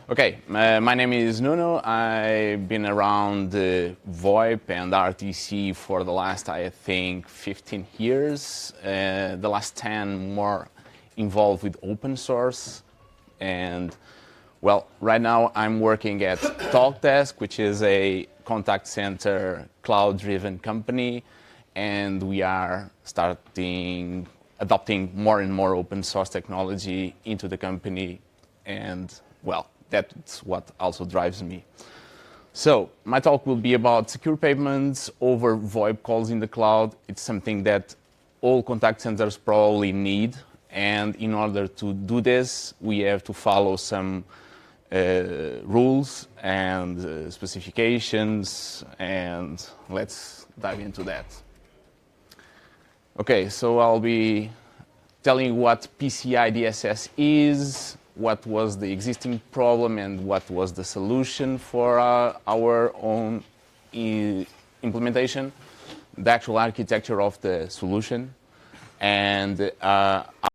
Okay, my name is Nuno. I've been around VoIP and RTC for the last, I think, 15 years. The last 10 more involved with open source. And, well, right now I'm working at TalkDesk, which is a contact center cloud-driven company. And we are adopting more and more open source technology into the company. And, well, that's what also drives me. So my talk will be about secure payments over VoIP calls in the cloud. It's something that all contact centers probably need. And in order to do this, we have to follow some rules and specifications. And let's dive into that. Okay, so I'll be telling you what PCI DSS is, what was the existing problem, and what was the solution for our own implementation, the actual architecture of the solution, and